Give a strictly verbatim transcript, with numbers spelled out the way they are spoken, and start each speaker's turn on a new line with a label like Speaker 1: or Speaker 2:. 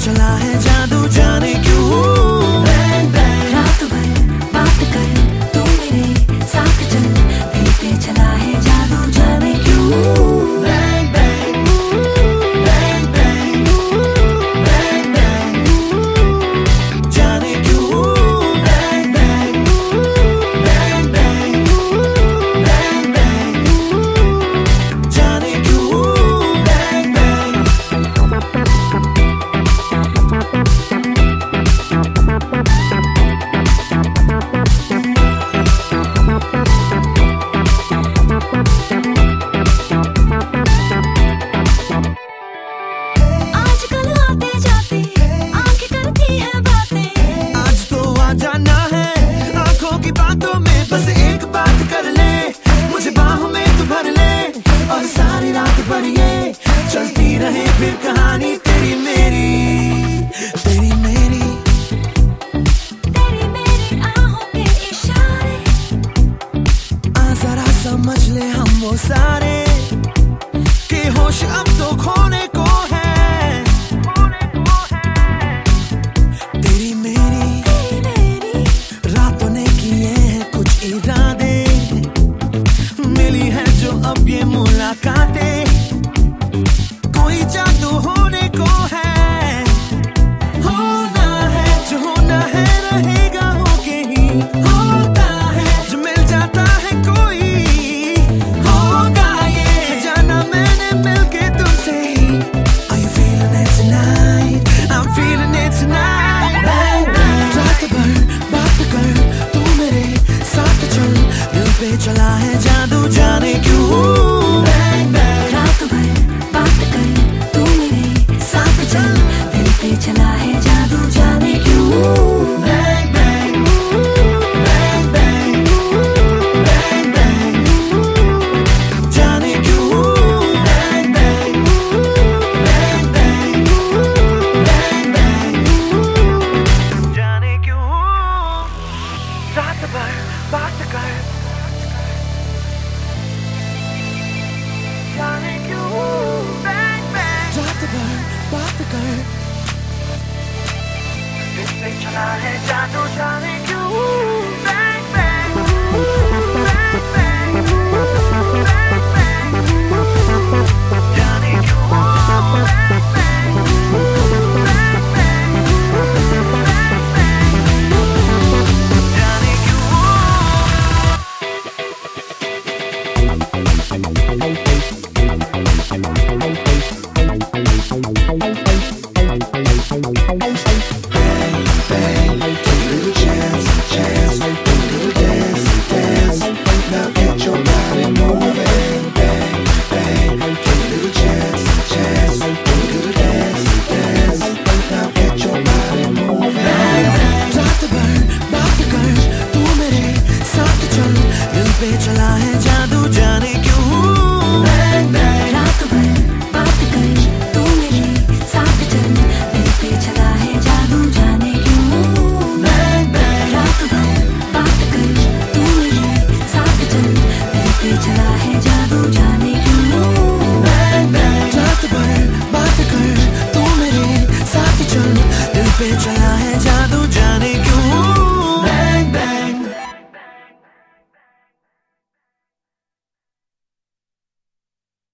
Speaker 1: चला है जादू जाने क्यों। बैंग बैंग
Speaker 2: रात भर बात कर तू मेरे साथ चल, दिल पे चला है जादू जाने क्यों।
Speaker 1: Bang bang bang bang bang bang जाने क्यों। Bang bang bang bang bang bang जाने क्यों। बैंग बैंग
Speaker 2: आजकल आते जाते आंखें करती है बातें,
Speaker 1: आज तो आ जाना है आंखों की बातों में, बस एक बात कर ले मुझे बाहों में तू भर ले, और सारी रात भर ये चलती रहे फिर कहानी तेरी मेरी तेरी मेरी।
Speaker 2: तेरी मेरी आहों के इशारे,
Speaker 1: आ जरा समझ ले हम वो सारे कि होश अब तो खोने को है। तेरी मेरी
Speaker 2: तेरी मेरी
Speaker 1: रातों ने किए हैं कुछ इरादे, मिली है जो अब ये मुलाकातें, कोई जादू होने को है। होना है जो होना है रहेगा होके ही, होता है जो मिल जाता है कोई, होगा ये जाना मैंने मिलके तुमसे ही। Are you feeling it tonight? I'm feeling it tonight. Bang, bang. रात भर बात कर तू मेरे साथ चल, दिल पे चला है जादू जाने क्यों। Bang, bang.
Speaker 2: रात भर बात कर तू मेरे साथ चल, दिल पे चला है जादू जाने क्यों।
Speaker 1: Bang, bang. Bang, bang. Bang, bang. जाने क्यों। Bang, bang. Bang, bang. Bang, bang. जाने क्यों। रात भर बात कर जाने क्यों। Bang, bang. रात भर बात कर दिल पे चला है जादू जाने क्यों। Bang, bang. Bang, bang. Bang, bang. जाने क्यों। Bang, bang. Bang, bang. Bang, bang. जाने क्यों। रात भर बात कर तू मेरे साथ चल, दिल पे चला है जादू जाने क्यों। Bang, bang.
Speaker 2: रात भर बात कर तू मेरे साथ चल, दिल पे चला है जादू जाने क्यों।
Speaker 1: Bang, bang.
Speaker 2: रात भर बात कर तू मेरे साथ चल, दिल पे चला है जादू जाने क्यों।
Speaker 1: Bang, bang. रात भर बात कर तू मेरे साथ चल, दिल पे चला है जादू